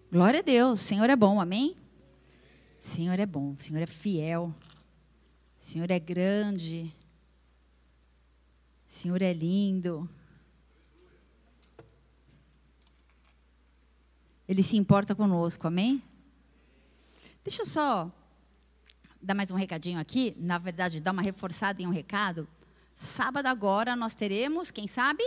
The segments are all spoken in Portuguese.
Glória a Deus, o Senhor é bom, amém? O Senhor é bom, o Senhor é fiel, o Senhor é grande, o Senhor é lindo. Ele se importa conosco, amém? Deixa eu só dar mais um recadinho aqui, na verdade, dar uma reforçada em um recado. Sábado agora nós teremos, quem sabe?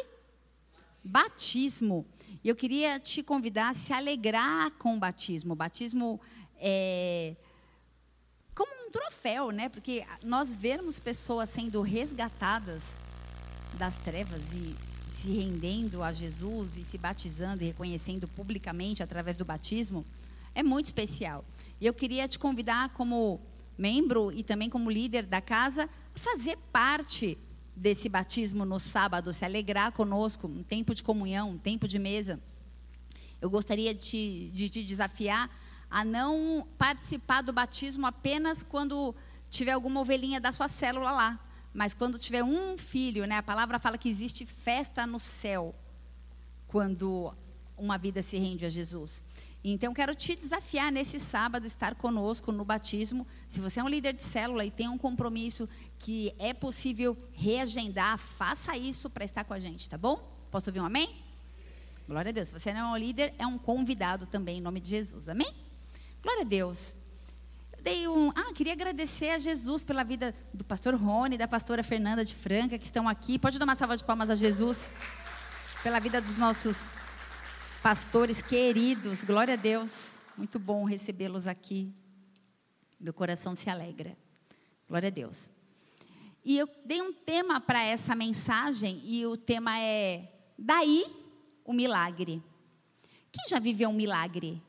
Batismo. E eu queria te convidar a se alegrar com o batismo. O batismo é como um troféu, né? Porque nós vemos pessoas sendo resgatadas das trevas e se rendendo a Jesus e se batizando e reconhecendo publicamente através do batismo, é muito especial. E eu queria te convidar como membro e também como líder da casa a fazer parte desse batismo no sábado, se alegrar conosco, um tempo de comunhão, um tempo de mesa. Eu gostaria de te desafiar a não participar do batismo apenas quando tiver alguma ovelhinha da sua célula lá, mas quando tiver um filho, né? A palavra fala que existe festa no céu quando uma vida se rende a Jesus. Então, quero te desafiar nesse sábado, estar conosco no batismo. Se você é um líder de célula e tem um compromisso que é possível reagendar, faça isso para estar com a gente, tá bom? Posso ouvir um amém? Glória a Deus. Se você não é um líder, é um convidado também, em nome de Jesus, amém? Glória a Deus. Queria agradecer a Jesus pela vida do pastor Rony e da pastora Fernanda de Franca, que estão aqui. Pode dar uma salva de palmas a Jesus pela vida dos nossos pastores queridos, glória a Deus, muito bom recebê-los aqui, meu coração se alegra, glória a Deus. E eu dei um tema para essa mensagem, e o tema é, daí o milagre. Quem já viveu um milagre?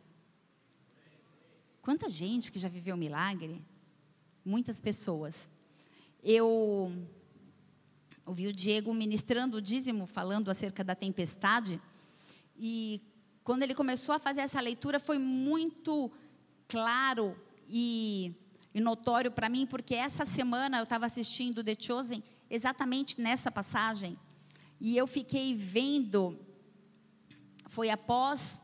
Quanta gente que já viveu um milagre? Muitas pessoas. Eu ouvi o Diego ministrando o dízimo, falando acerca da tempestade. E quando ele começou a fazer essa leitura, foi muito claro e notório para mim, porque essa semana eu estava assistindo The Chosen, exatamente nessa passagem, e eu fiquei vendo, foi após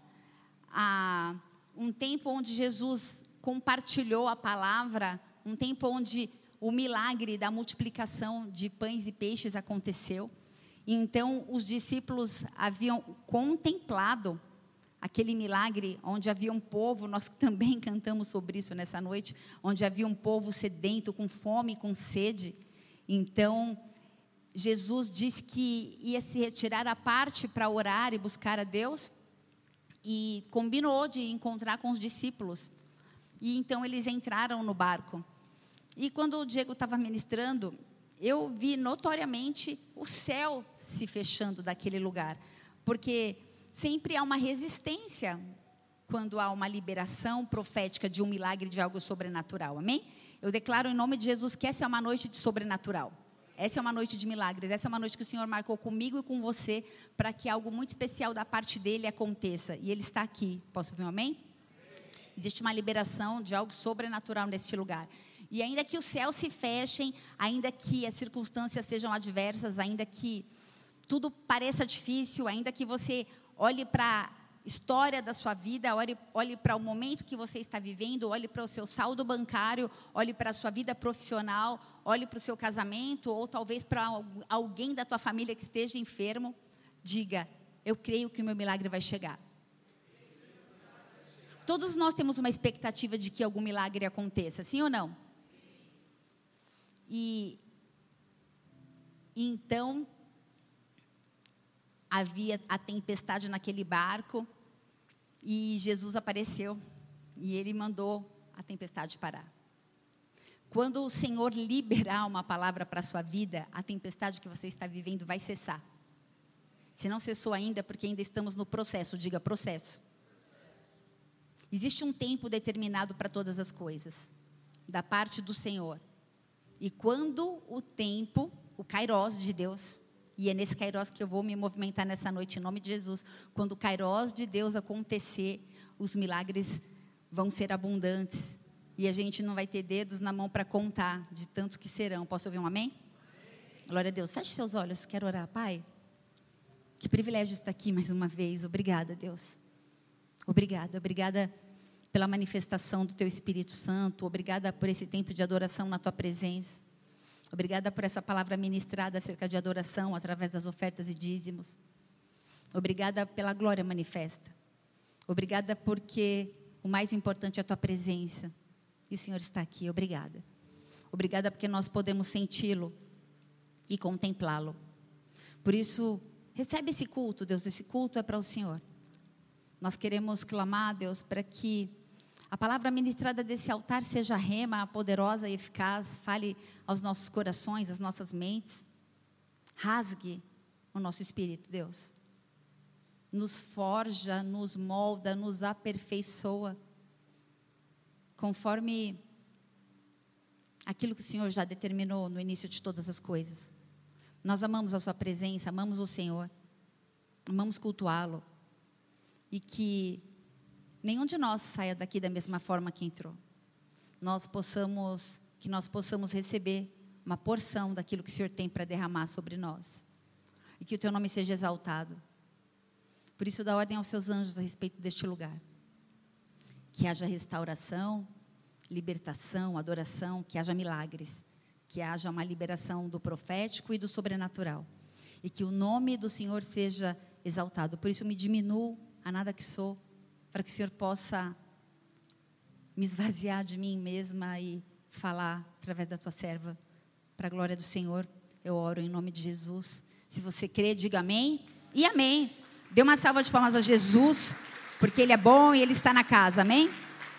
um tempo onde Jesus compartilhou a palavra, um tempo onde o milagre da multiplicação de pães e peixes aconteceu. Então, os discípulos haviam contemplado aquele milagre, onde havia um povo, nós também cantamos sobre isso nessa noite, onde havia um povo sedento, com fome, com sede. Então, Jesus disse que ia se retirar à parte para orar e buscar a Deus, e combinou de encontrar com os discípulos. E então, eles entraram no barco. E quando o Diego estava ministrando, eu vi notoriamente o céu se fechando daquele lugar, porque sempre há uma resistência quando há uma liberação profética de um milagre, de algo sobrenatural, amém? Eu declaro em nome de Jesus que essa é uma noite de sobrenatural, essa é uma noite de milagres, essa é uma noite que o Senhor marcou comigo e com você, para que algo muito especial da parte dele aconteça, e ele está aqui, posso ouvir um amém? Existe uma liberação de algo sobrenatural neste lugar. E ainda que os céus se fechem, ainda que as circunstâncias sejam adversas, ainda que tudo pareça difícil, ainda que você olhe para a história da sua vida, olhe para o momento que você está vivendo, olhe para o seu saldo bancário, olhe para a sua vida profissional, olhe para o seu casamento, ou talvez para alguém da tua família que esteja enfermo, diga, eu creio que o meu milagre vai chegar. Todos nós temos uma expectativa de que algum milagre aconteça, sim ou não? E então, havia a tempestade naquele barco, e Jesus apareceu, e ele mandou a tempestade parar. Quando o Senhor liberar uma palavra para a sua vida, a tempestade que você está vivendo vai cessar. Se não cessou ainda, porque ainda estamos no processo, diga processo. Existe um tempo determinado para todas as coisas, da parte do Senhor. E quando o tempo, o kairós de Deus, e é nesse kairós que eu vou me movimentar nessa noite, em nome de Jesus, quando o kairós de Deus acontecer, os milagres vão ser abundantes, e a gente não vai ter dedos na mão para contar, de tantos que serão. Posso ouvir um amém? Glória a Deus. Feche seus olhos, quero orar. Pai, que privilégio estar aqui mais uma vez, obrigada, Deus. Obrigada pela manifestação do Teu Espírito Santo. Obrigada por esse tempo de adoração na Tua presença. Obrigada por essa palavra ministrada acerca de adoração através das ofertas e dízimos. Obrigada pela glória manifesta. Obrigada porque o mais importante é a Tua presença. E o Senhor está aqui. Obrigada. Obrigada porque nós podemos senti-lo e contemplá-lo. Por isso, recebe esse culto, Deus. Esse culto é para o Senhor. Nós queremos clamar, Deus, para que a palavra ministrada desse altar seja rema, poderosa e eficaz. Fale aos nossos corações, às nossas mentes. Rasgue o nosso espírito, Deus. Nos forja, nos molda, nos aperfeiçoa. Conforme aquilo que o Senhor já determinou no início de todas as coisas. Nós amamos a Sua presença, amamos o Senhor. Amamos cultuá-lo. E que nenhum de nós saia daqui da mesma forma que entrou. Que nós possamos receber uma porção daquilo que o Senhor tem para derramar sobre nós. E que o Teu nome seja exaltado. Por isso, dá ordem aos Seus anjos a respeito deste lugar. Que haja restauração, libertação, adoração, que haja milagres. Que haja uma liberação do profético e do sobrenatural. E que o nome do Senhor seja exaltado. Por isso, me diminuo a nada que sou, para que o Senhor possa me esvaziar de mim mesma e falar através da Tua serva, para a glória do Senhor. Eu oro em nome de Jesus. Se você crê, diga amém e amém. Dê uma salva de palmas a Jesus, porque Ele é bom e Ele está na casa, amém?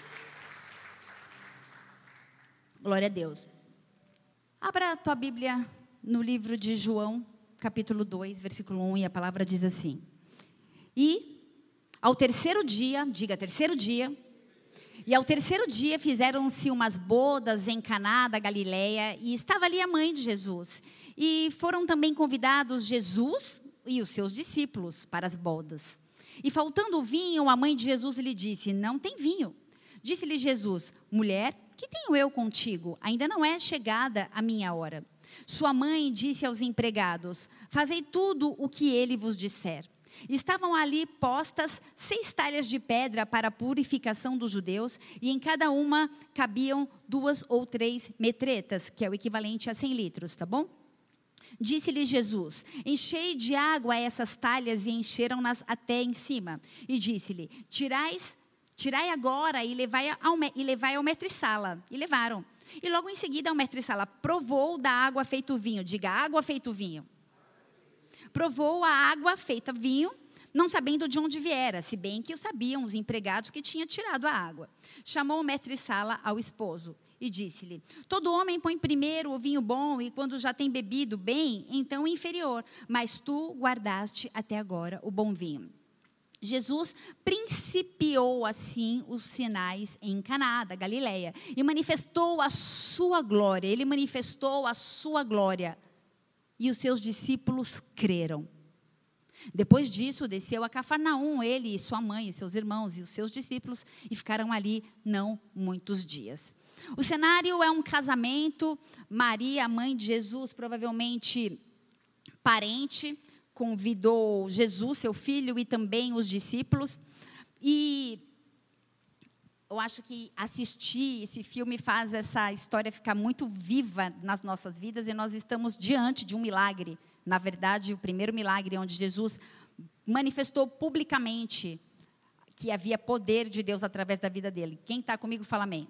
Glória a Deus. Abra a tua Bíblia no livro de João, capítulo 2, versículo 1, e a palavra diz assim: E ao terceiro dia, diga terceiro dia, e ao terceiro dia fizeram-se umas bodas em Caná da Galileia, e estava ali a mãe de Jesus. E foram também convidados Jesus e os seus discípulos para as bodas. E faltando o vinho, a mãe de Jesus lhe disse: Não tem vinho. Disse-lhe Jesus: Mulher, que tenho eu contigo? Ainda não é chegada a minha hora. Sua mãe disse aos empregados: Fazei tudo o que ele vos disser. Estavam ali postas 6 talhas de pedra para a purificação dos judeus, e em cada uma cabiam 2 ou 3 metretas, que é o equivalente a 100 litros, tá bom? Disse-lhe Jesus: Enchei de água essas talhas, e encheram-nas até em cima. E disse-lhe: Tirai agora e levai ao mestre-sala. E levaram. E logo em seguida o mestre-sala provou da água feito vinho. Diga, água feito vinho. Provou a água feita vinho, não sabendo de onde viera, se bem que o sabiam os empregados que tinham tirado a água. Chamou o mestre-sala ao esposo e disse-lhe: Todo homem põe primeiro o vinho bom, e quando já tem bebido bem, então o inferior. Mas tu guardaste até agora o bom vinho. Jesus principiou assim os sinais em Caná da Galileia e manifestou a sua glória. Ele manifestou a sua glória e os seus discípulos creram. Depois disso, desceu a Cafarnaum, ele e sua mãe, e seus irmãos e os seus discípulos, e ficaram ali não muitos dias. O cenário é um casamento. Maria, a mãe de Jesus, provavelmente parente, convidou Jesus, seu filho, e também os discípulos. E eu acho que assistir esse filme faz essa história ficar muito viva nas nossas vidas, e nós estamos diante de um milagre. Na verdade, o primeiro milagre onde Jesus manifestou publicamente que havia poder de Deus através da vida dele. Quem está comigo, fala amém.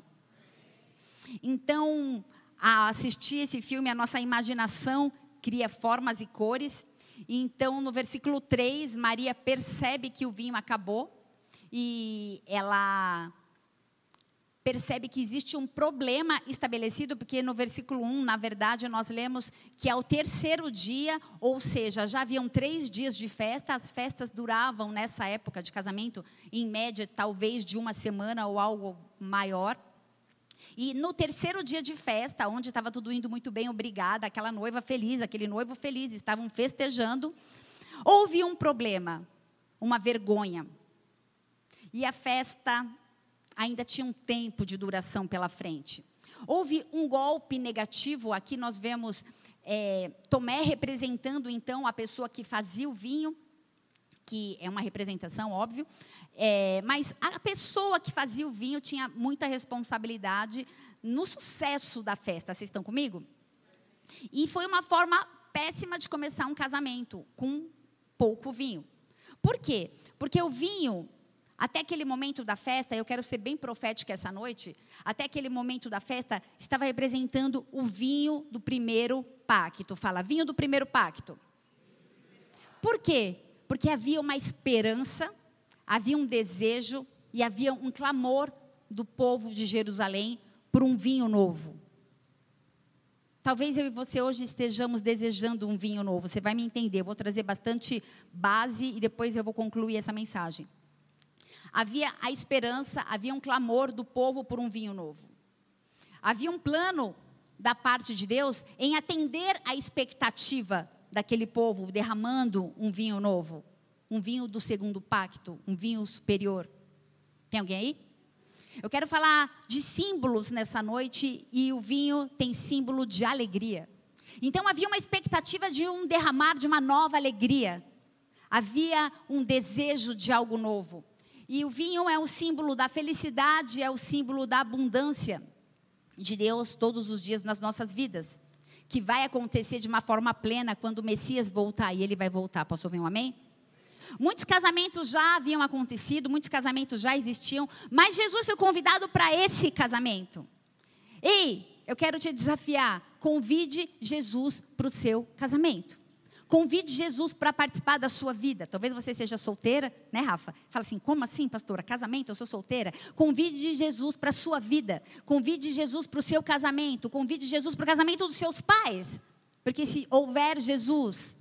Então, a assistir esse filme, a nossa imaginação cria formas e cores. E então, no versículo 3, Maria percebe que o vinho acabou. E ela percebe que existe um problema estabelecido, porque no versículo 1, na verdade, nós lemos que ao terceiro dia, ou seja, já haviam 3 dias de festa. As festas duravam, nessa época de casamento, em média, talvez de 1 semana ou algo maior. E no terceiro dia de festa, onde estava tudo indo muito bem, obrigada, aquela noiva feliz, aquele noivo feliz, estavam festejando, houve um problema, uma vergonha. E a festa ainda tinha um tempo de duração pela frente. Houve um golpe negativo. Aqui nós vemos Tomé representando, então, a pessoa que fazia o vinho. que é uma representação, óbvio, mas a pessoa que fazia o vinho tinha muita responsabilidade no sucesso da festa. Vocês estão comigo? E foi uma forma péssima de começar um casamento, com pouco vinho. Por quê? Porque o vinho, até aquele momento da festa, eu quero ser bem profética essa noite, até aquele momento da festa, estava representando o vinho do primeiro pacto. Fala, vinho do primeiro pacto. Por quê? Porque havia uma esperança, havia um desejo e havia um clamor do povo de Jerusalém por um vinho novo. Talvez eu e você hoje estejamos desejando um vinho novo. Você vai me entender. Eu vou trazer bastante base e depois eu vou concluir essa mensagem. Havia a esperança, havia um clamor do povo por um vinho novo. Havia um plano da parte de Deus em atender a expectativa daquele povo, derramando um vinho novo. Um vinho do segundo pacto, um vinho superior. Tem alguém aí? Eu quero falar de símbolos nessa noite e o vinho tem símbolo de alegria. Então havia uma expectativa de um derramar de uma nova alegria. Havia um desejo de algo novo. E o vinho é o símbolo da felicidade, é o símbolo da abundância de Deus todos os dias nas nossas vidas. Que vai acontecer de uma forma plena quando o Messias voltar. E ele vai voltar. Posso ouvir um amém? Muitos casamentos já haviam acontecido, muitos casamentos já existiam, mas Jesus foi convidado para esse casamento. Ei, eu quero te desafiar, convide Jesus para o seu casamento. Convide Jesus para participar da sua vida. Talvez você seja solteira, né, Rafa? Fala assim, como assim, pastora? Casamento? Eu sou solteira. Convide Jesus para a sua vida. Convide Jesus para o seu casamento. Convide Jesus para o casamento dos seus pais. Porque se houver Jesus...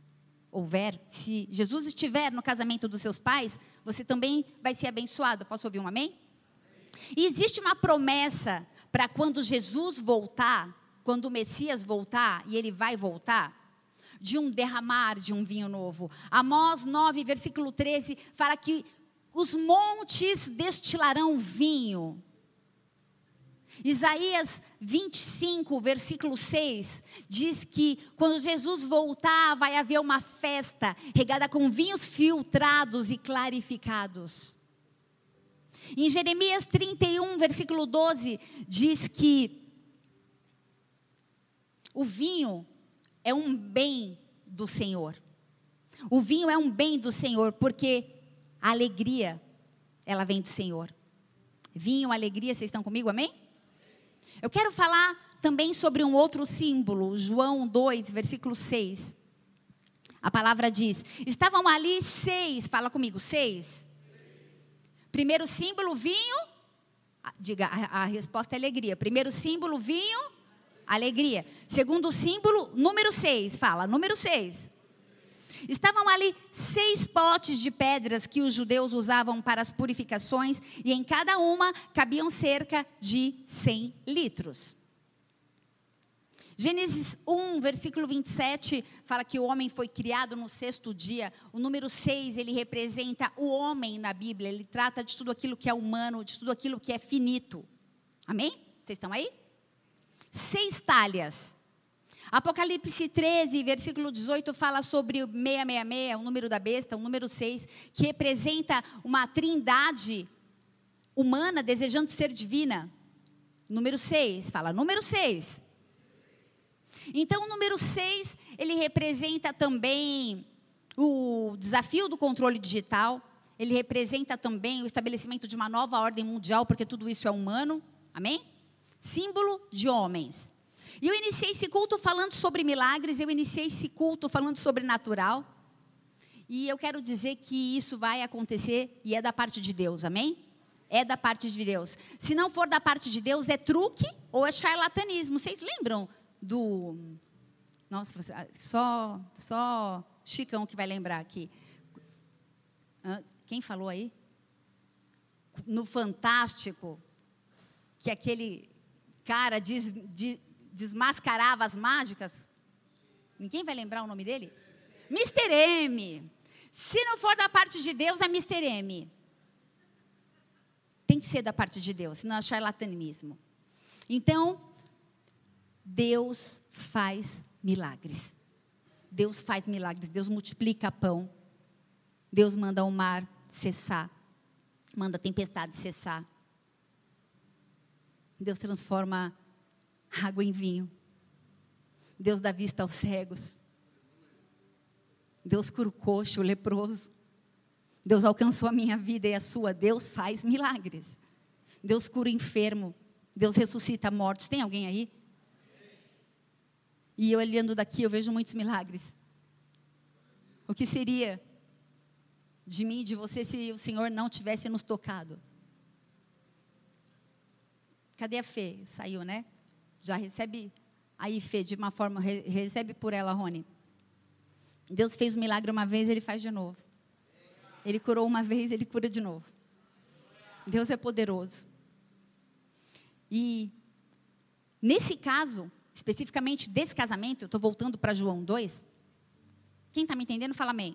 se Jesus estiver no casamento dos seus pais, você também vai ser abençoado. Posso ouvir um amém? E existe uma promessa para quando Jesus voltar, quando o Messias voltar, e ele vai voltar, de um derramar de um vinho novo. Amós 9, versículo 13, fala que os montes destilarão vinho. Isaías 25, versículo 6, diz que quando Jesus voltar, vai haver uma festa regada com vinhos filtrados e clarificados. Em Jeremias 31, versículo 12, diz que o vinho é um bem do Senhor. O vinho é um bem do Senhor, porque a alegria, ela vem do Senhor. Vinho, alegria, vocês estão comigo, amém? Eu quero falar também sobre um outro símbolo, João 2, versículo 6. A palavra diz, estavam ali 6, fala comigo, 6. Primeiro símbolo, vinho, diga, a resposta é alegria. Primeiro símbolo, vinho, alegria. Segundo símbolo, número 6, fala, número 6. Estavam ali 6 potes de pedras que os judeus usavam para as purificações, e em cada uma cabiam cerca de 100 litros. Gênesis 1, versículo 27, fala que o homem foi criado no 6º dia. O número 6, ele representa o homem na Bíblia. Ele trata de tudo aquilo que é humano, de tudo aquilo que é finito. Amém? Vocês estão aí? 6 talhas. Apocalipse 13, versículo 18, fala sobre o 666, o número da besta, o número 6, que representa uma trindade humana desejando ser divina. Número 6, fala, número 6. Então, o número 6, ele representa também o desafio do controle digital, ele representa também o estabelecimento de uma nova ordem mundial, porque tudo isso é humano, amém? Símbolo de homens. E eu iniciei esse culto falando sobre milagres, eu iniciei esse culto falando sobre natural. E eu quero dizer que isso vai acontecer e é da parte de Deus, amém? É da parte de Deus. Se não for da parte de Deus, é truque ou é charlatanismo. Vocês lembram do... Nossa, só Chicão que vai lembrar aqui. Quem falou aí? No Fantástico, que aquele cara desmascarava as mágicas. Ninguém vai lembrar o nome dele? Mr. M. Se não for da parte de Deus, é Mr. M. Tem que ser da parte de Deus, senão é charlatanismo. Então, Deus faz milagres. Deus faz milagres. Deus multiplica pão. Deus manda o mar cessar, manda a tempestade cessar. Deus transforma água em vinho. Deus dá vista aos cegos. Deus cura o coxo, o leproso. Deus alcançou a minha vida e a sua. Deus faz milagres. Deus cura o enfermo. Deus ressuscita mortos. Tem alguém aí? E eu olhando daqui, eu vejo muitos milagres. O que seria de mim e de você se o Senhor não tivesse nos tocado? Cadê a Fê? Saiu, né? Já recebe aí, Fê, de uma forma, recebe por ela, Rony. Deus fez um milagre uma vez, Ele faz de novo. Ele curou uma vez, Ele cura de novo. Deus é poderoso. E nesse caso, especificamente desse casamento, eu estou voltando para João 2. Quem está me entendendo, fala amém.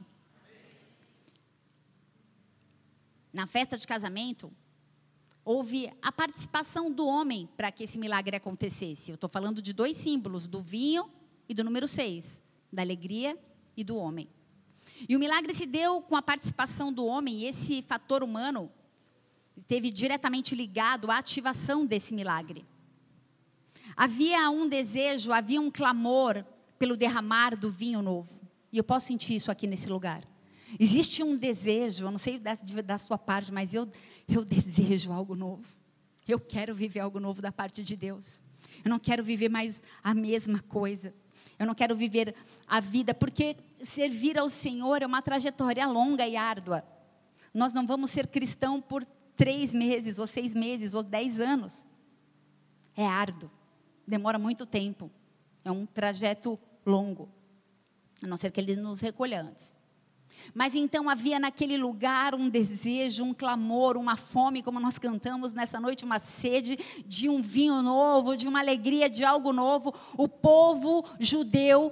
Na festa de casamento, houve a participação do homem para que esse milagre acontecesse. Eu estou falando de 2 símbolos, do vinho e do número 6, da alegria e do homem. E o milagre se deu com a participação do homem, e esse fator humano esteve diretamente ligado à ativação desse milagre. Havia um desejo, havia um clamor pelo derramar do vinho novo. E eu posso sentir isso aqui nesse lugar. Existe um desejo, eu não sei da sua parte, mas eu desejo algo novo. Eu quero viver algo novo da parte de Deus. Eu não quero viver mais a mesma coisa. Eu não quero viver a vida, porque servir ao Senhor é uma trajetória longa e árdua. Nós não vamos ser cristão por 3 meses, ou 6 meses, ou 10 anos. É árduo, demora muito tempo. É um trajeto longo, a não ser que Ele nos recolha antes. Mas então havia naquele lugar um desejo, um clamor, uma fome, como nós cantamos nessa noite, uma sede de um vinho novo, de uma alegria, de algo novo. O povo judeu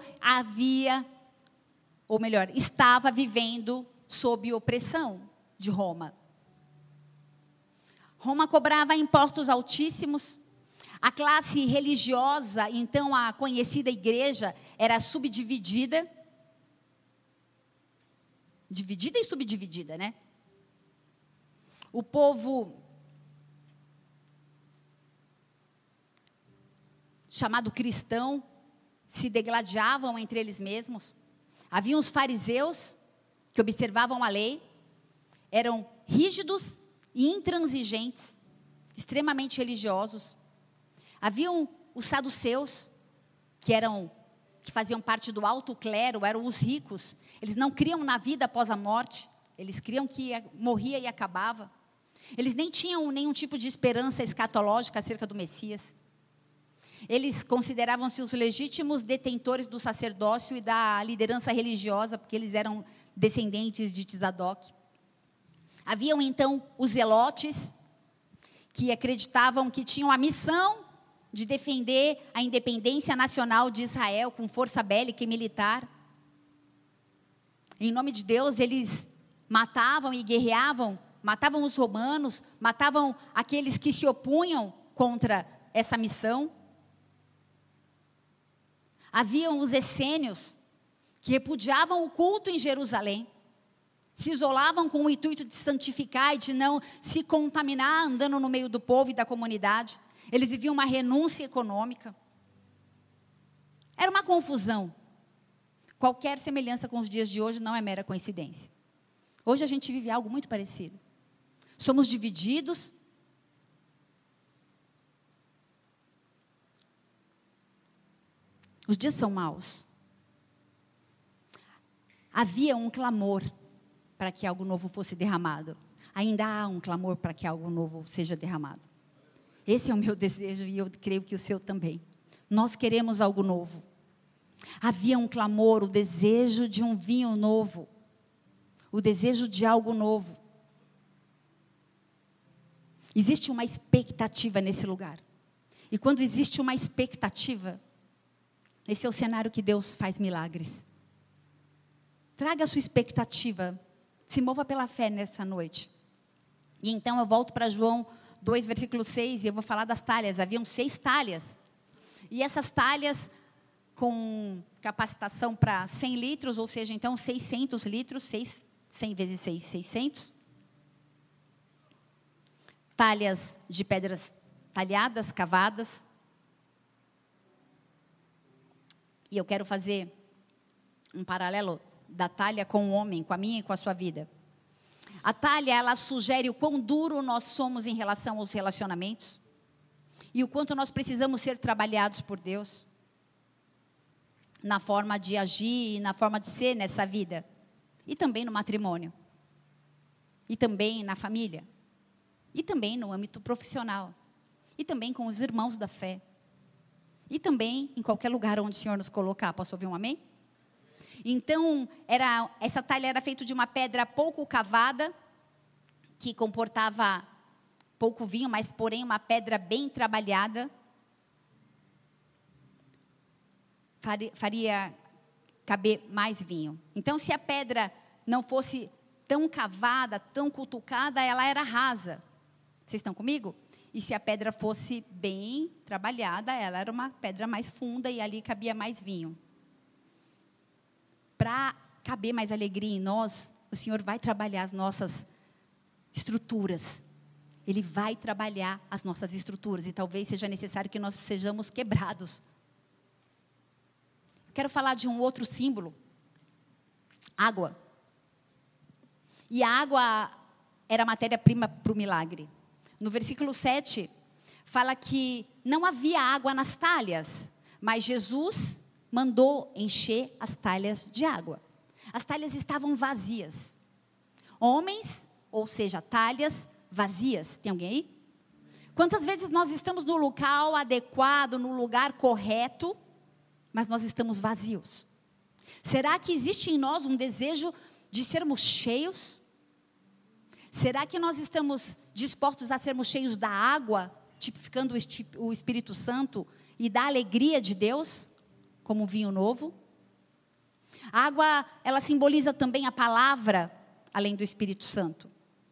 estava vivendo sob opressão de Roma. Roma cobrava impostos altíssimos. A classe religiosa, então a conhecida igreja, era subdividida. Dividida e subdividida, né? O povo chamado cristão se degladiavam entre eles mesmos. Havia os fariseus que observavam a lei, eram rígidos e intransigentes, extremamente religiosos. Haviam os saduceus, que faziam parte do alto clero, eram os ricos. Eles não criam na vida após a morte. Eles criam que morria e acabava. Eles nem tinham nenhum tipo de esperança escatológica acerca do Messias. Eles consideravam-se os legítimos detentores do sacerdócio e da liderança religiosa, porque eles eram descendentes de Tzadok. Haviam então os zelotes, que acreditavam que tinham a missão de defender a independência nacional de Israel com força bélica e militar. Em nome de Deus, eles matavam e guerreavam, matavam os romanos, matavam aqueles que se opunham contra essa missão. Haviam os essênios, que repudiavam o culto em Jerusalém, se isolavam com o intuito de santificar e de não se contaminar andando no meio do povo e da comunidade. Eles viviam uma renúncia econômica. Era uma confusão. Qualquer semelhança com os dias de hoje não é mera coincidência. Hoje a gente vive algo muito parecido. Somos divididos. Os dias são maus. Havia um clamor para que algo novo fosse derramado. Ainda há um clamor para que algo novo seja derramado. Esse é o meu desejo e eu creio que o seu também. Nós queremos algo novo. Havia um clamor, o desejo de um vinho novo. O desejo de algo novo. Existe uma expectativa nesse lugar. E quando existe uma expectativa, esse é o cenário que Deus faz milagres. Traga a sua expectativa. Se mova pela fé nessa noite. E então eu volto para João 2, versículo 6, e eu vou falar das talhas. Haviam 6 talhas. E essas talhas com capacitação para 100 litros, ou seja, então 600 litros, 6 100 vezes 6, 600. Talhas de pedras talhadas, cavadas. E eu quero fazer um paralelo da talha com o homem, com a minha e com a sua vida. A talha, ela sugere o quão duro nós somos em relação aos relacionamentos. E o quanto nós precisamos ser trabalhados por Deus. Na forma de agir, na forma de ser nessa vida. E também no matrimônio. E também na família. E também no âmbito profissional. E também com os irmãos da fé. E também em qualquer lugar onde o Senhor nos colocar. Posso ouvir um amém? Então, essa talha era feita de uma pedra pouco cavada, que comportava pouco vinho, mas porém uma pedra bem trabalhada. Faria caber mais vinho. Então, se a pedra não fosse tão cavada, tão cutucada, ela era rasa. Vocês estão comigo? E se a pedra fosse bem trabalhada, ela era uma pedra mais funda e ali cabia mais vinho. Para caber mais alegria em nós, o Senhor vai trabalhar as nossas estruturas. Ele vai trabalhar as nossas estruturas. E talvez seja necessário que nós sejamos quebrados. Quero falar de um outro símbolo. Água. E a água era a matéria-prima para o milagre. No versículo 7, fala que não havia água nas talhas, mas Jesus mandou encher as talhas de água. As talhas estavam vazias. Homens, ou seja, talhas vazias. Tem alguém aí? Quantas vezes nós estamos no local adequado, no lugar correto, mas nós estamos vazios? Será que existe em nós um desejo de sermos cheios? Será que nós estamos dispostos a sermos cheios da água, tipificando o Espírito Santo e da alegria de Deus, como um vinho novo? A água, ela simboliza também a palavra, além do Espírito Santo.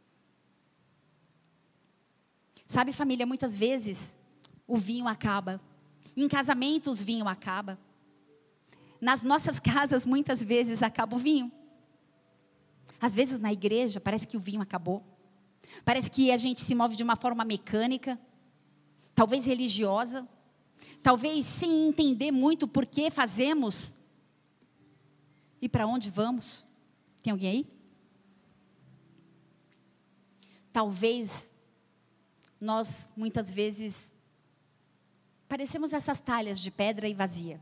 Sabe, família, muitas vezes o vinho acaba. Em casamentos, o vinho acaba. Nas nossas casas, muitas vezes, acaba o vinho. Às vezes, na igreja, parece que o vinho acabou. Parece que a gente se move de uma forma mecânica, talvez religiosa, talvez sem entender muito por que fazemos e para onde vamos. Tem alguém aí? Talvez nós, muitas vezes, parecemos essas talhas de pedra e vazia.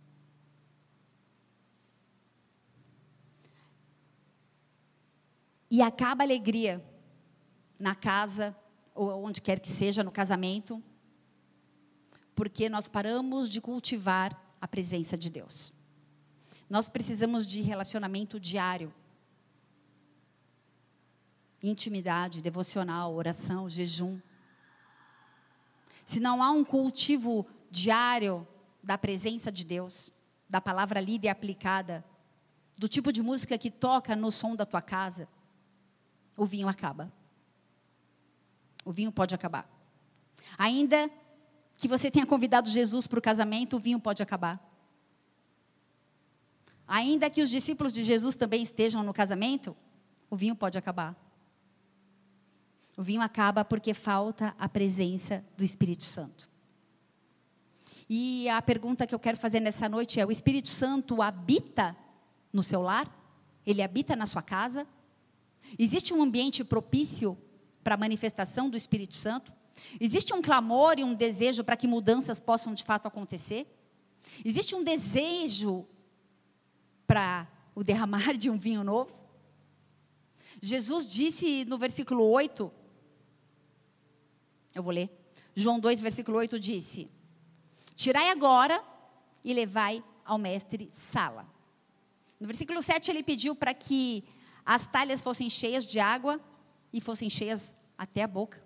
E acaba a alegria na casa, ou onde quer que seja, no casamento, porque nós paramos de cultivar a presença de Deus. Nós precisamos de relacionamento diário. Intimidade, devocional, oração, jejum. Se não há um cultivo diário da presença de Deus, da palavra lida e aplicada, do tipo de música que toca no som da tua casa, o vinho acaba. O vinho pode acabar. Ainda que você tenha convidado Jesus para o casamento, o vinho pode acabar. Ainda que os discípulos de Jesus também estejam no casamento, o vinho pode acabar. O vinho acaba porque falta a presença do Espírito Santo. E a pergunta que eu quero fazer nessa noite é: o Espírito Santo habita no seu lar? Ele habita na sua casa? Existe um ambiente propício para a manifestação do Espírito Santo? Existe um clamor e um desejo para que mudanças possam de fato acontecer? Existe um desejo para o derramar de um vinho novo? Jesus disse no versículo 8, eu vou ler, João 2, versículo 8 disse: tirai agora e levai ao mestre Sala. No versículo 7 ele pediu para que as talhas fossem cheias de água e fossem cheias até a boca.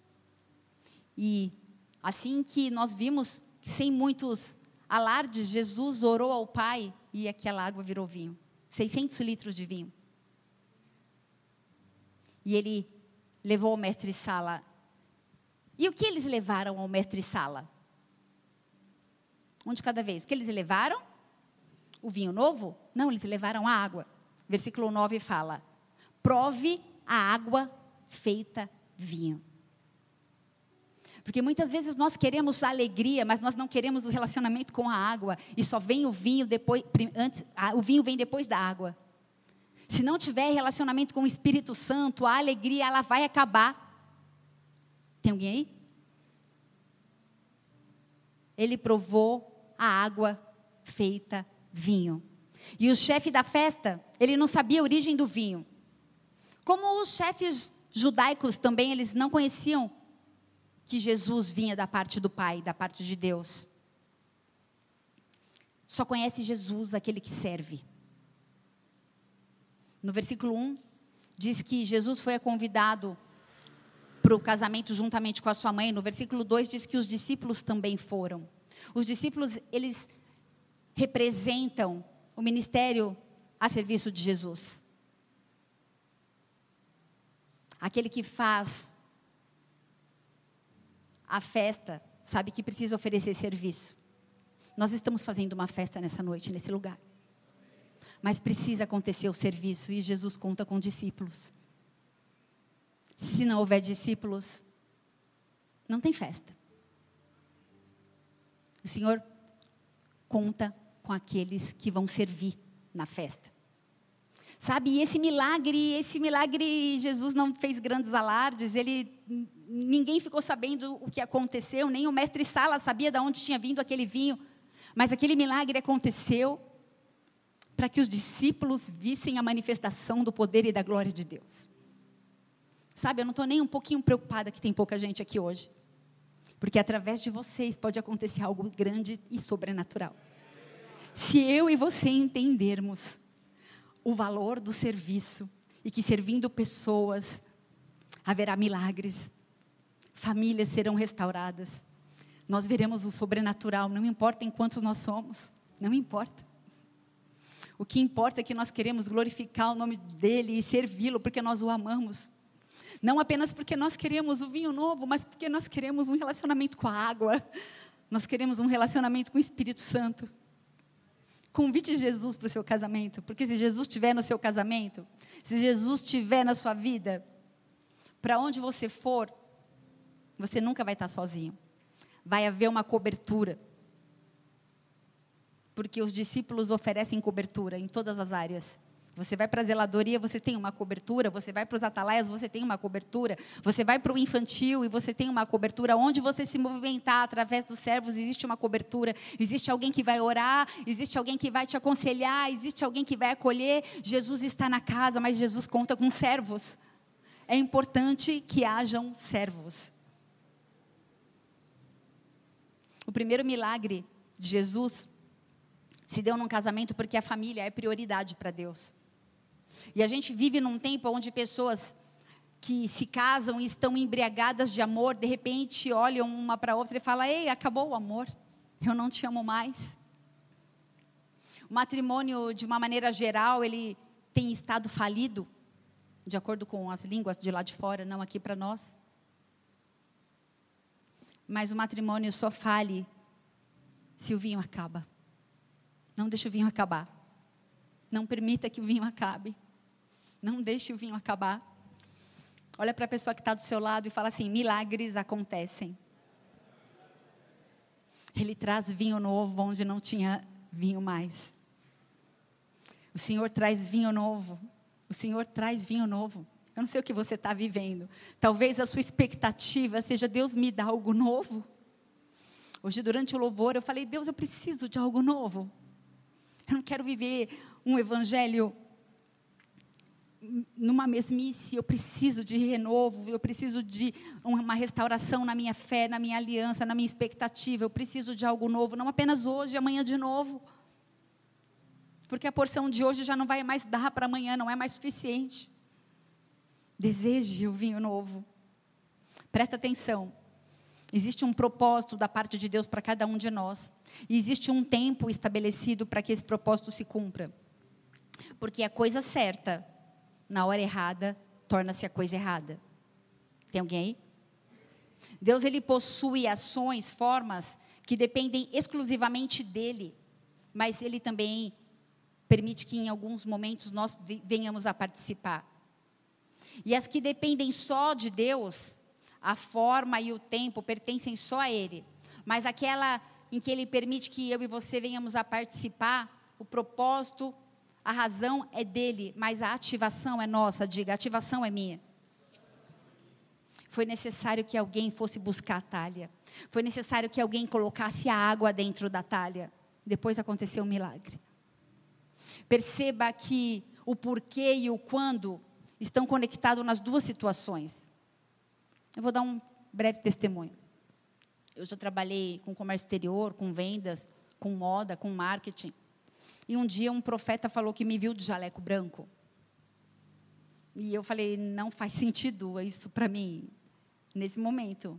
E assim que nós vimos, sem muitos alardes, Jesus orou ao Pai e aquela água virou vinho. 600 litros de vinho. E ele levou ao mestre Sala. E o que eles levaram ao mestre Sala? Um de cada vez. O que eles levaram? O vinho novo? Não, eles levaram a água. Versículo 9 fala: prove a água feita vinho. Porque muitas vezes nós queremos a alegria, mas nós não queremos o relacionamento com a água. E só vem o vinho depois, o vinho vem depois da água. Se não tiver relacionamento com o Espírito Santo, a alegria ela vai acabar. Tem alguém aí? Ele provou a água feita vinho. E o chefe da festa, ele não sabia a origem do vinho. Como os chefes judaicos também, eles não conheciam que Jesus vinha da parte do Pai, da parte de Deus. Só conhece Jesus aquele que serve. No versículo 1, diz que Jesus foi convidado para o casamento juntamente com a sua mãe. No versículo 2 diz que os discípulos também foram. Os discípulos, eles representam o ministério a serviço de Jesus. Aquele que faz a festa, sabe que precisa oferecer serviço. Nós estamos fazendo uma festa nessa noite, nesse lugar. Mas precisa acontecer o serviço e Jesus conta com discípulos. Se não houver discípulos, não tem festa. O Senhor conta com aqueles que vão servir na festa. Sabe, e esse milagre, Jesus não fez grandes alardes, ninguém ficou sabendo o que aconteceu, nem o mestre Sala sabia de onde tinha vindo aquele vinho, mas aquele milagre aconteceu para que os discípulos vissem a manifestação do poder e da glória de Deus. Sabe, eu não estou nem um pouquinho preocupada que tem pouca gente aqui hoje, porque através de vocês pode acontecer algo grande e sobrenatural. Se eu e você entendermos o valor do serviço, e que servindo pessoas, haverá milagres, famílias serão restauradas, nós veremos o sobrenatural, não importa em quantos nós somos, não importa. O que importa é que nós queremos glorificar o nome dEle e servi-lo, porque nós o amamos. Não apenas porque nós queremos o vinho novo, mas porque nós queremos um relacionamento com a água, nós queremos um relacionamento com o Espírito Santo. Convide Jesus para o seu casamento, porque se Jesus estiver no seu casamento, se Jesus estiver na sua vida, para onde você for, você nunca vai estar sozinho. Vai haver uma cobertura, porque os discípulos oferecem cobertura em todas as áreas. Você vai para a zeladoria, você tem uma cobertura. Você vai para os atalaias, você tem uma cobertura. Você vai para o infantil e você tem uma cobertura. Onde você se movimentar através dos servos, existe uma cobertura. Existe alguém que vai orar, existe alguém que vai te aconselhar, existe alguém que vai acolher. Jesus está na casa, mas Jesus conta com servos. É importante que hajam servos. O primeiro milagre de Jesus se deu num casamento porque a família é prioridade para Deus. E a gente vive num tempo onde pessoas que se casam e estão embriagadas de amor, de repente olham uma para a outra e falam: ei, acabou o amor, eu não te amo mais. O matrimônio, de uma maneira geral, ele tem estado falido, de acordo com as línguas de lá de fora, não aqui para nós. Mas o matrimônio só fale se o vinho acaba. Não deixe o vinho acabar. Não permita que o vinho acabe. Não deixe o vinho acabar. Olha para a pessoa que está do seu lado e fala assim: milagres acontecem. Ele traz vinho novo onde não tinha vinho mais. O Senhor traz vinho novo. O Senhor traz vinho novo. Eu não sei o que você está vivendo. Talvez a sua expectativa seja: Deus, me dá algo novo. Hoje, durante o louvor, eu falei: Deus, eu preciso de algo novo. Eu não quero viver um evangelho numa mesmice. Eu preciso de renovo, eu preciso de uma restauração na minha fé, na minha aliança, na minha expectativa. Eu preciso de algo novo, não apenas hoje, amanhã de novo. Porque a porção de hoje já não vai mais dar para amanhã, não é mais suficiente. Deseje o vinho novo. Presta atenção. Existe um propósito da parte de Deus para cada um de nós. E existe um tempo estabelecido para que esse propósito se cumpra. Porque a coisa certa, na hora errada, torna-se a coisa errada. Tem alguém aí? Deus, ele possui ações, formas, que dependem exclusivamente dele. Mas ele também permite que em alguns momentos nós venhamos a participar. E as que dependem só de Deus, a forma e o tempo pertencem só a Ele. Mas aquela em que Ele permite que eu e você venhamos a participar, o propósito, a razão é dele, mas a ativação é nossa. Diga, a ativação é minha. Foi necessário que alguém fosse buscar a talha. Foi necessário que alguém colocasse a água dentro da talha. Depois aconteceu um milagre. Perceba que o porquê e o quando estão conectados nas duas situações. Eu vou dar um breve testemunho. Eu já trabalhei com comércio exterior, com vendas, com moda, com marketing. E um dia um profeta falou que me viu de jaleco branco. E eu falei, não faz sentido isso para mim, nesse momento.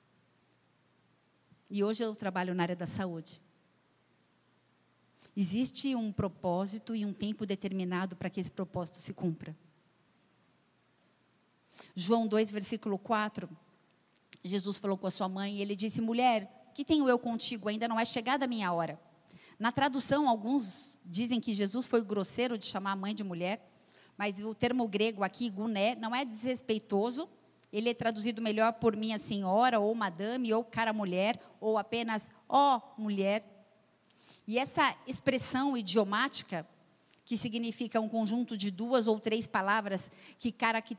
E hoje eu trabalho na área da saúde. Existe um propósito e um tempo determinado para que esse propósito se cumpra. João 2, versículo 4, Jesus falou com a sua mãe, e ele disse, mulher, que tenho eu contigo? Ainda não é chegada a minha hora. Na tradução, alguns dizem que Jesus foi grosseiro de chamar a mãe de mulher, mas o termo grego aqui, guné, não é desrespeitoso. Ele é traduzido melhor por minha senhora, ou madame, ou cara mulher, ou apenas ó mulher. E essa expressão idiomática, que significa um conjunto de 2 ou 3 palavras que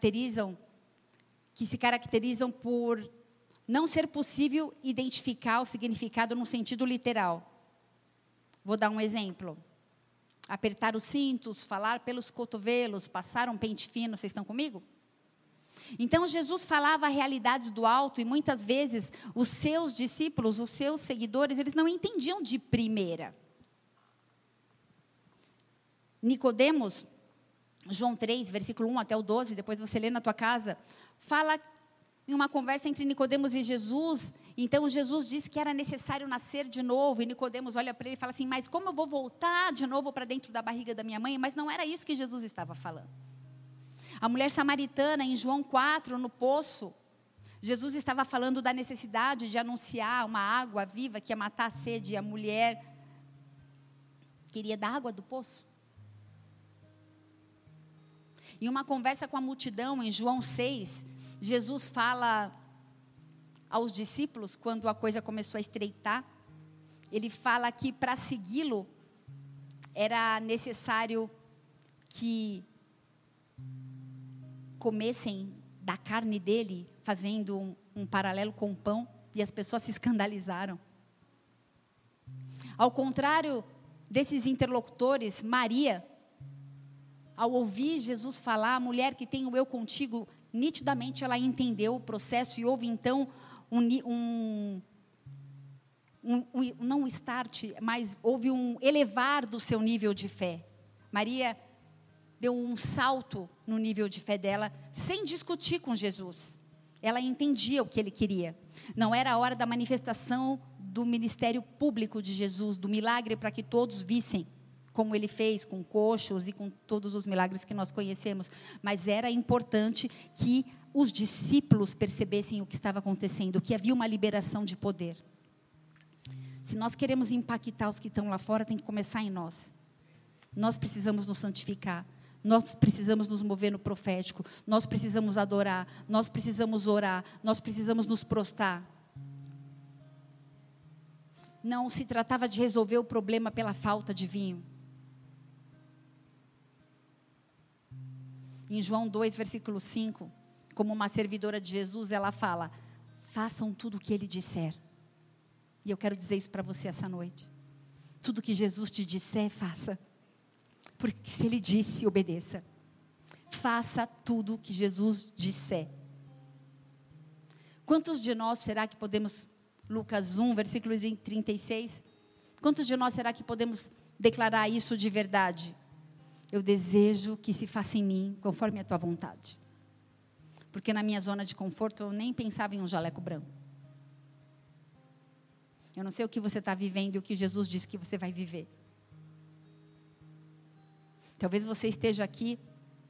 se caracterizam por não ser possível identificar o significado no sentido literal. Vou dar um exemplo. Apertar os cintos, falar pelos cotovelos, passar um pente fino. Vocês estão comigo? Então, Jesus falava realidades do alto e muitas vezes os seus discípulos, os seus seguidores, eles não entendiam de primeira. Nicodemos, João 3, versículo 1 até o 12, depois você lê na tua casa, fala em uma conversa entre Nicodemos e Jesus. Então Jesus disse que era necessário nascer de novo, e Nicodemos olha para ele e fala assim, mas como eu vou voltar de novo para dentro da barriga da minha mãe? Mas não era isso que Jesus estava falando. A mulher samaritana em João 4, no poço, Jesus estava falando da necessidade de anunciar uma água viva que ia matar a sede, e a mulher queria da água do poço. Em uma conversa com a multidão em João 6, Jesus fala aos discípulos, quando a coisa começou a estreitar, ele fala que para segui-lo, era necessário que comessem da carne dele, fazendo um paralelo com o pão, e as pessoas se escandalizaram. Ao contrário desses interlocutores, Maria, ao ouvir Jesus falar, a mulher que tenho eu contigo, nitidamente ela entendeu o processo e houve então não um start, mas houve um elevar do seu nível de fé. Maria deu um salto no nível de fé dela, sem discutir com Jesus. Ela entendia o que ele queria. Não era a hora da manifestação do ministério público de Jesus, do milagre para que todos vissem, como ele fez com coxos e com todos os milagres que nós conhecemos. Mas era importante que os discípulos percebessem o que estava acontecendo, que havia uma liberação de poder. Se nós queremos impactar os que estão lá fora, tem que começar em nós. Nós precisamos nos santificar. Nós precisamos nos mover no profético. Nós precisamos adorar. Nós precisamos orar. Nós precisamos nos prostrar. Não se tratava de resolver o problema pela falta de vinho. Em João 2, versículo 5, como uma servidora de Jesus, ela fala, façam tudo o que ele disser. E eu quero dizer isso para você essa noite. Tudo que Jesus te disser, faça. Porque se ele disse, obedeça. Faça tudo o que Jesus disser. Quantos de nós será que podemos, Lucas 1, versículo 36, quantos de nós será que podemos declarar isso de verdade? Eu desejo que se faça em mim, conforme a tua vontade. Porque na minha zona de conforto, eu nem pensava em um jaleco branco. Eu não sei o que você está vivendo e o que Jesus disse que você vai viver. Talvez você esteja aqui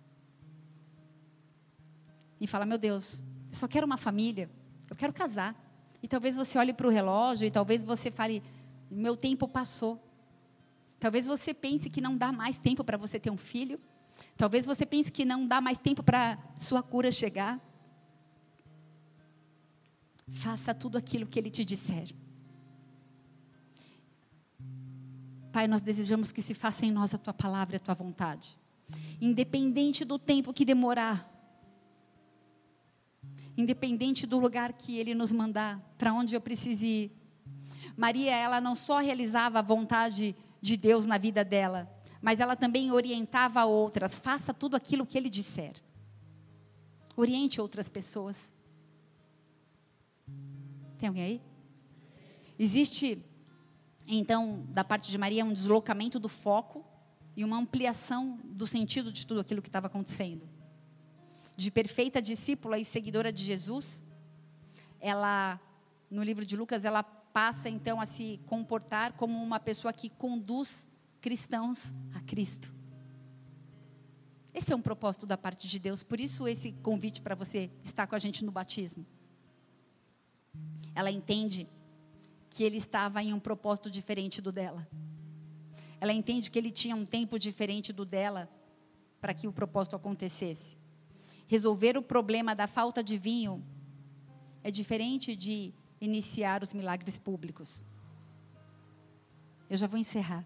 e fala, meu Deus, eu só quero uma família, eu quero casar. E talvez você olhe para o relógio e talvez você fale, meu tempo passou. Talvez você pense que não dá mais tempo para você ter um filho. Talvez você pense que não dá mais tempo para sua cura chegar. Faça tudo aquilo que Ele te disser. Pai, nós desejamos que se faça em nós a Tua palavra e a Tua vontade. Independente do tempo que demorar. Independente do lugar que Ele nos mandar, para onde eu precise ir. Maria, ela não só realizava a vontade de Deus na vida dela, mas ela também orientava outras. Faça tudo aquilo que Ele disser. Oriente outras pessoas. Tem alguém aí? Existe, então, da parte de Maria, um deslocamento do foco e uma ampliação do sentido de tudo aquilo que estava acontecendo. De perfeita discípula e seguidora de Jesus, ela, no livro de Lucas, ela passa então a se comportar como uma pessoa que conduz cristãos a Cristo. Esse é um propósito da parte de Deus, por isso esse convite para você estar com a gente no batismo. Ela entende que ele estava em um propósito diferente do dela. Ela entende que ele tinha um tempo diferente do dela para que o propósito acontecesse. Resolver o problema da falta de vinho é diferente de iniciar os milagres públicos. Eu já vou encerrar.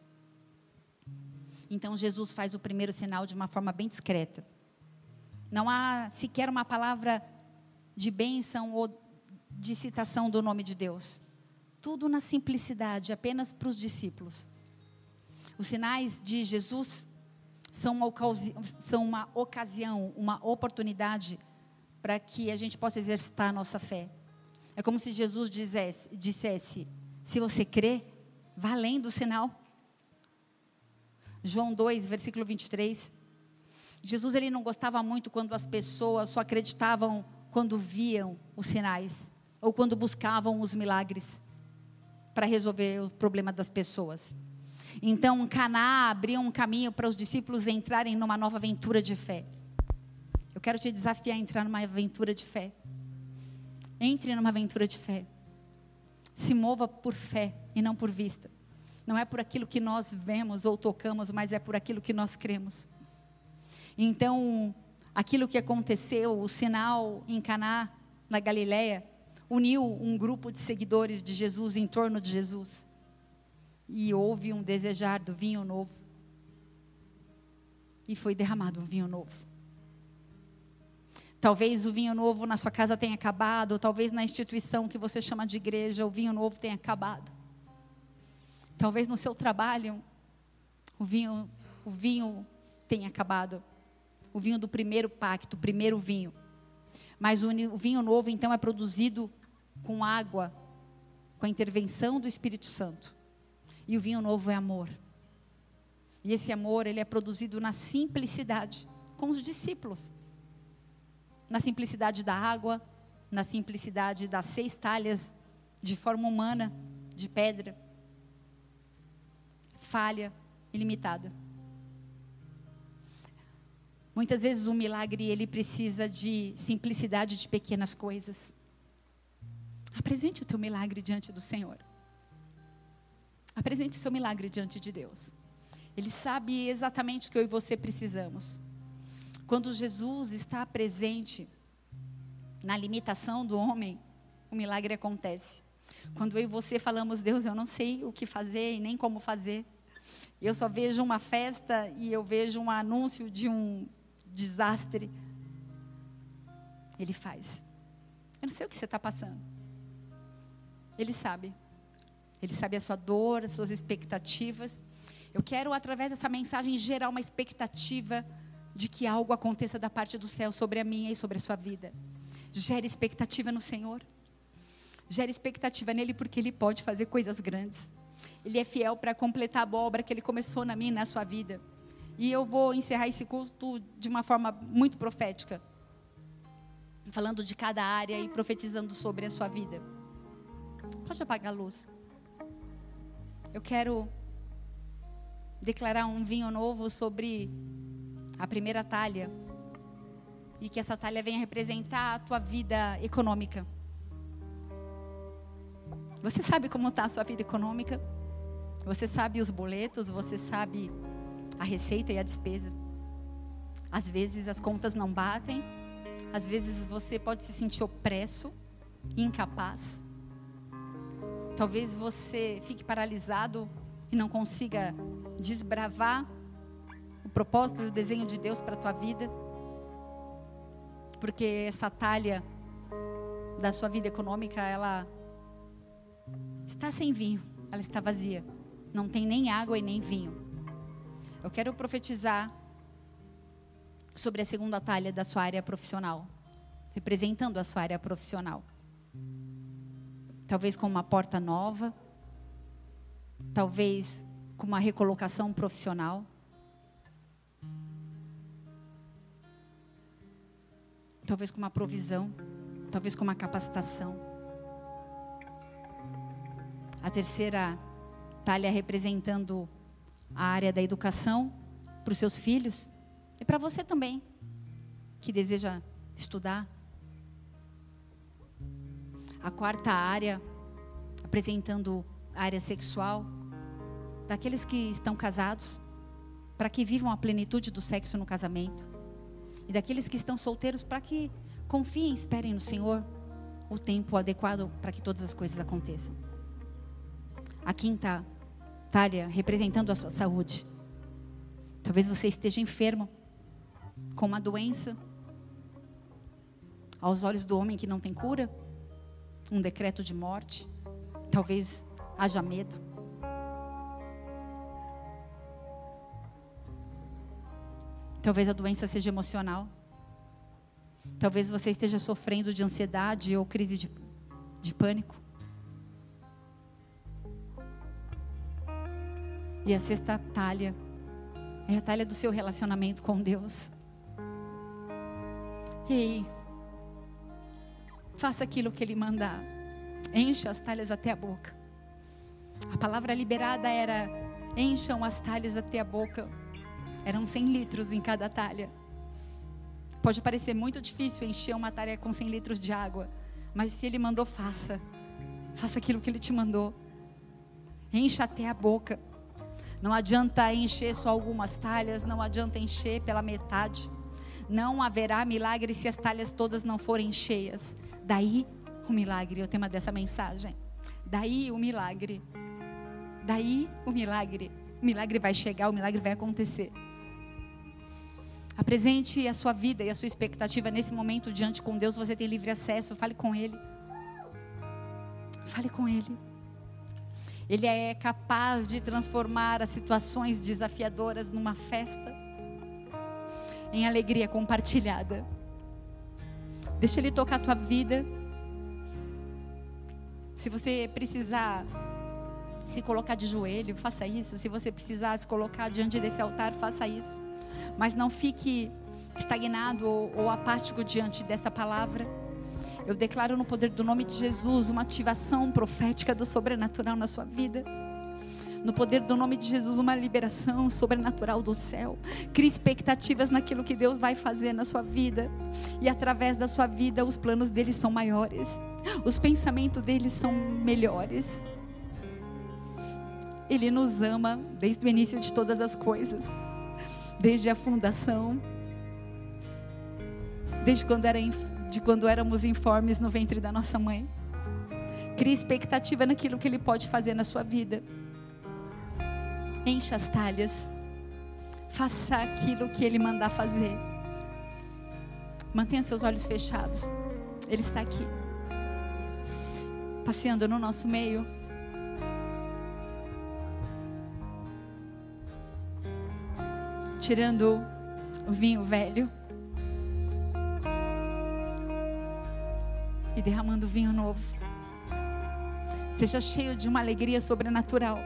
Então Jesus faz o primeiro sinal de uma forma bem discreta. Não há sequer uma palavra de bênção ou de citação do nome de Deus. Tudo na simplicidade, apenas para os discípulos. Os sinais de Jesus são uma ocasião, uma oportunidade para que a gente possa exercitar a nossa fé. É como se Jesus dissesse, se você crê, vá além do sinal. João 2, versículo 23. Jesus, ele não gostava muito quando as pessoas só acreditavam quando viam os sinais, ou quando buscavam os milagres para resolver o problema das pessoas. Então, Caná abriu um caminho para os discípulos entrarem numa nova aventura de fé. Eu quero te desafiar a entrar numa aventura de fé. Entre numa aventura de fé. Se mova por fé e não por vista. Não é por aquilo que nós vemos ou tocamos, mas é por aquilo que nós cremos. Então, aquilo que aconteceu, o sinal em Caná, na Galileia, uniu um grupo de seguidores de Jesus em torno de Jesus. E houve um desejar do vinho novo. E foi derramado um vinho novo. Talvez o vinho novo na sua casa tenha acabado, ou talvez na instituição que você chama de igreja, o vinho novo tenha acabado. Talvez no seu trabalho, o vinho tenha acabado. O vinho do primeiro pacto, o primeiro vinho. Mas o vinho novo, então, é produzido com água, com a intervenção do Espírito Santo. E o vinho novo é amor. E esse amor, ele é produzido na simplicidade, com os discípulos. Na simplicidade da água, na simplicidade das 6 talhas de forma humana, de pedra. Falha, ilimitada. Muitas vezes o milagre, ele precisa de simplicidade de pequenas coisas. Apresente o teu milagre diante do Senhor. Apresente o seu milagre diante de Deus. Ele sabe exatamente o que eu e você precisamos. Quando Jesus está presente na limitação do homem, o milagre acontece. Quando eu e você falamos, Deus, eu não sei o que fazer e nem como fazer. Eu só vejo uma festa e eu vejo um anúncio de um desastre. Ele faz. Eu não sei o que você está passando. Ele sabe. Ele sabe a sua dor, as suas expectativas. Eu quero, através dessa mensagem, gerar uma expectativa de que algo aconteça da parte do céu sobre a minha e sobre a sua vida. Gere expectativa no Senhor. Gere expectativa nele, porque Ele pode fazer coisas grandes. Ele é fiel para completar a obra que Ele começou na minha e na sua vida. E eu vou encerrar esse culto de uma forma muito profética. Falando de cada área e profetizando sobre a sua vida. Pode apagar a luz. Eu quero declarar um vinho novo sobre a primeira talha. E que essa talha venha representar a tua vida econômica. Você sabe como está a sua vida econômica? Você sabe os boletos, você sabe a receita e a despesa. Às vezes as contas não batem. Às vezes você pode se sentir opresso, incapaz. Talvez você fique paralisado e não consiga desbravar o propósito e o desenho de Deus para a tua vida. Porque essa talha da sua vida econômica, ela está sem vinho, ela está vazia. Não tem nem água e nem vinho. Eu quero profetizar sobre a segunda talha da sua área profissional, representando a sua área profissional. Talvez com uma porta nova, talvez com uma recolocação profissional. Talvez com uma provisão, talvez com uma capacitação. A terceira talha representando a área da educação para os seus filhos e para você também, que deseja estudar. A quarta área apresentando a área sexual, daqueles que estão casados, para que vivam a plenitude do sexo no casamento. E daqueles que estão solteiros, para que confiem e esperem no Senhor o tempo adequado para que todas as coisas aconteçam. A quinta talha representando a sua saúde. Talvez você esteja enfermo com uma doença, aos olhos do homem que não tem cura, um decreto de morte. Talvez haja medo. Talvez a doença seja emocional. Talvez você esteja sofrendo de ansiedade ou crise de pânico. E a sexta talha é a talha do seu relacionamento com Deus. Ei, faça aquilo que Ele mandar. Encha as talhas até a boca. A palavra liberada era: encham as talhas até a boca. Eram 100 litros em cada talha. Pode parecer muito difícil encher uma talha com 100 litros de água, mas se Ele mandou, faça. Faça aquilo que Ele te mandou. Encha até a boca. Não adianta encher só algumas talhas, não adianta encher pela metade. Não haverá milagre se as talhas todas não forem cheias. Daí o milagre, é o tema dessa mensagem. Daí o milagre. Daí o milagre. O milagre vai chegar, o milagre vai acontecer. Apresente a sua vida e a sua expectativa nesse momento diante com Deus. Você tem livre acesso, fale com Ele. Fale com Ele. Ele é capaz de transformar as situações desafiadoras numa festa, em alegria compartilhada. Deixa Ele tocar a tua vida. Se você precisar se colocar de joelho, faça isso. Se você precisar se colocar diante desse altar, faça isso. Mas não fique estagnado ou apático diante dessa palavra. Eu declaro no poder do nome de Jesus uma ativação profética do sobrenatural na sua vida. No poder do nome de Jesus, uma liberação sobrenatural do céu. Crie expectativas naquilo que Deus vai fazer na sua vida. E através da sua vida, os planos dele são maiores. Os pensamentos dele são melhores. Ele nos ama desde o início de todas as coisas. Desde a fundação. Desde quando éramos informes no ventre da nossa mãe. Crie expectativa naquilo que Ele pode fazer na sua vida. Encha as talhas. Faça aquilo que Ele mandar fazer. Mantenha seus olhos fechados. Ele está aqui, passeando no nosso meio. Tirando o vinho velho e derramando vinho novo. Seja cheio de uma alegria sobrenatural.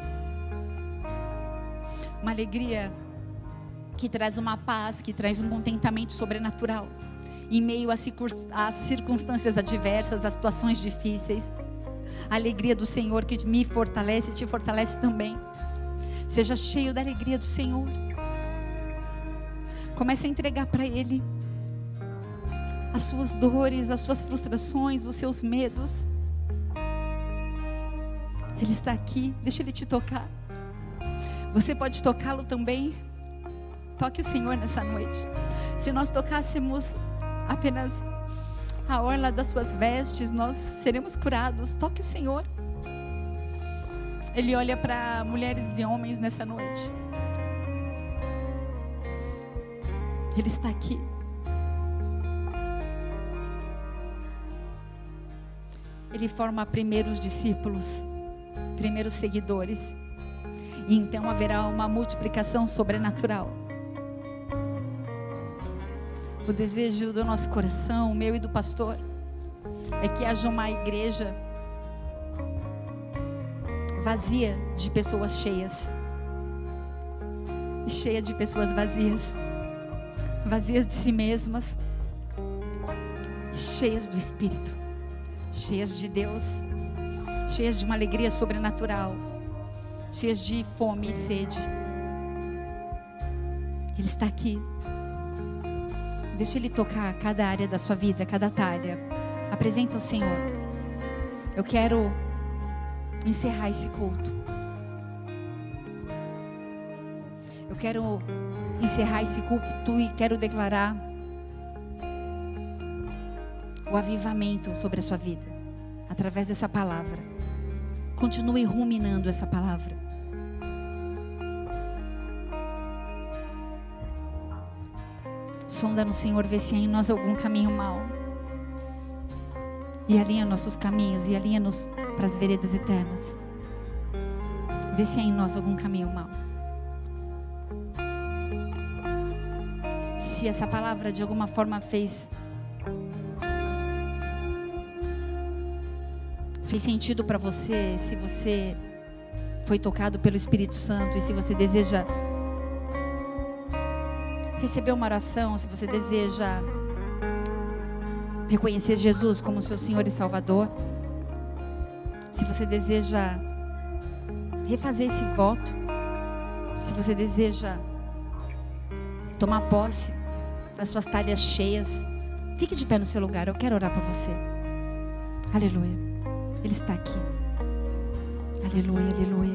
Uma alegria que traz uma paz, que traz um contentamento sobrenatural. Em meio às circunstâncias adversas, às situações difíceis. A alegria do Senhor que me fortalece e te fortalece também. Seja cheio da alegria do Senhor. Comece a entregar para Ele as suas dores, as suas frustrações, os seus medos. Ele está aqui, deixa Ele te tocar. Você pode tocá-lo também. Toque o Senhor nessa noite. Se nós tocássemos apenas a orla das suas vestes, nós seremos curados. Toque o Senhor. Ele olha para mulheres e homens nessa noite. Ele está aqui. Ele forma primeiros discípulos, primeiros seguidores. E então haverá uma multiplicação sobrenatural. O desejo do nosso coração, o meu e do pastor, é que haja uma igreja vazia de pessoas cheias. E cheia de pessoas vazias. Vazias de si mesmas. Cheias do Espírito. Cheias de Deus, cheias de uma alegria sobrenatural, cheias de fome e sede. Ele está aqui. Deixa Ele tocar cada área da sua vida, cada talha. Apresenta ao Senhor. Eu quero encerrar esse culto. Eu quero encerrar esse culto e quero declarar o avivamento sobre a sua vida, através dessa palavra. Continue ruminando essa palavra. Sonda no Senhor, vê se há em nós algum caminho mau. E alinha nossos caminhos, e alinha-nos para as veredas eternas. Vê se há em nós algum caminho mau. Se essa palavra de alguma forma fez sentido para você, se você foi tocado pelo Espírito Santo, e se você deseja receber uma oração, se você deseja reconhecer Jesus como seu Senhor e Salvador, se você deseja refazer esse voto, se você deseja tomar posse das suas talhas cheias, fique de pé no seu lugar. Eu quero orar por você. Aleluia. Ele está aqui. Aleluia, aleluia.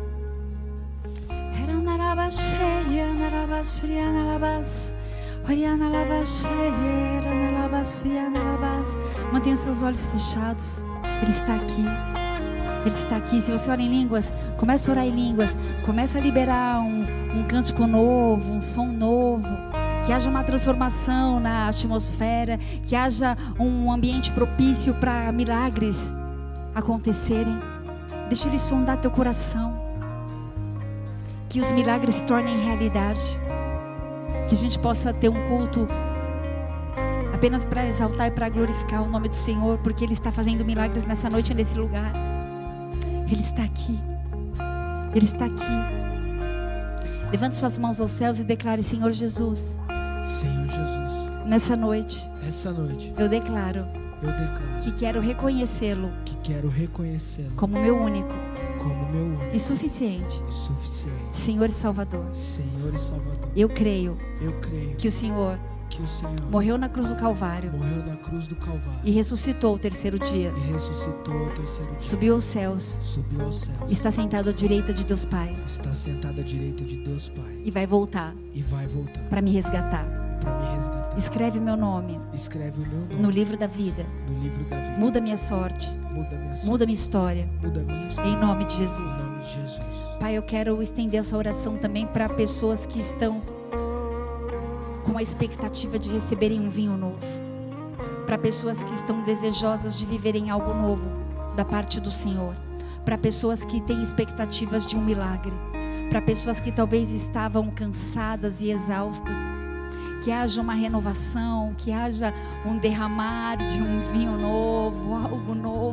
Mantenha seus olhos fechados. Ele está aqui. Ele está aqui. Se você ora em línguas, começa a orar em línguas. Começa a liberar um cântico novo, um som novo. Que haja uma transformação na atmosfera. Que haja um ambiente propício para milagres acontecerem. Deixa Ele sondar teu coração. Que os milagres se tornem realidade. Que a gente possa ter um culto apenas para exaltar e para glorificar o nome do Senhor, porque Ele está fazendo milagres nessa noite, nesse lugar. Ele está aqui. Ele está aqui. Levante suas mãos aos céus e declare: Senhor Jesus. Senhor Jesus. Nessa noite. Eu declaro que quero reconhecê-lo como meu único e suficiente Senhor e Salvador. Eu creio que o Senhor morreu na cruz do Calvário e ressuscitou o terceiro dia. Subiu aos céus. Está sentado à direita de Deus Pai. E vai voltar para me resgatar. Escreve o meu nome no livro da vida. Muda minha sorte. Muda minha história. Em nome de Jesus. Pai, eu quero estender essa oração também para pessoas que estão com a expectativa de receberem um vinho novo. Para pessoas que estão desejosas de viverem algo novo da parte do Senhor. Para pessoas que têm expectativas de um milagre. Para pessoas que talvez estavam cansadas e exaustas. Que haja uma renovação, que haja um derramar de um vinho novo, algo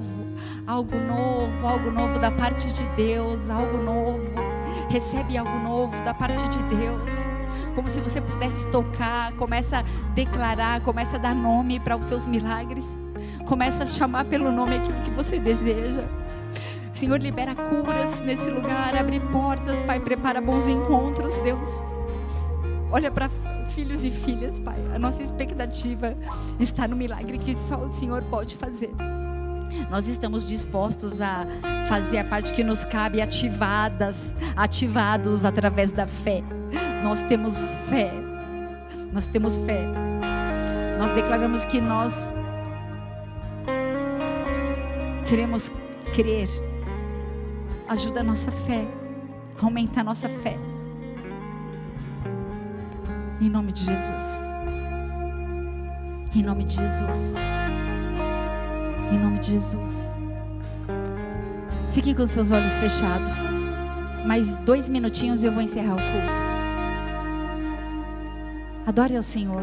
novo da parte de Deus, algo novo. Recebe algo novo da parte de Deus. Como se você pudesse tocar, começa a declarar, começa a dar nome para os seus milagres. Começa a chamar pelo nome aquilo que você deseja. Senhor, libera curas nesse lugar, abre portas, Pai, prepara bons encontros, Deus. Olha para filhos e filhas, Pai. A nossa expectativa está no milagre que só o Senhor pode fazer. Nós estamos dispostos a fazer a parte que nos cabe, ativados através da fé. Nós temos fé. Nós temos fé. Nós declaramos que nós queremos crer. Ajuda a nossa fé. Aumenta a nossa fé. Em nome de Jesus. Em nome de Jesus. Em nome de Jesus. Fique com seus olhos fechados. Mais 2 minutinhos e eu vou encerrar o culto. Adore ao Senhor.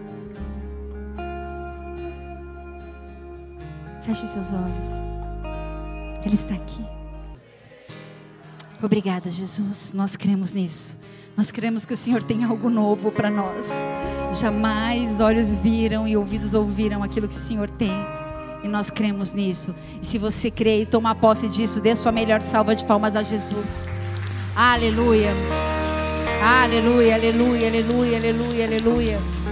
Feche seus olhos. Ele está aqui. Obrigada, Jesus. Nós cremos nisso. Nós cremos que o Senhor tem algo novo para nós. Jamais olhos viram e ouvidos ouviram aquilo que o Senhor tem. E nós cremos nisso. E se você crê e toma posse disso, dê sua melhor salva de palmas a Jesus. Aleluia. Aleluia, aleluia, aleluia, aleluia, aleluia.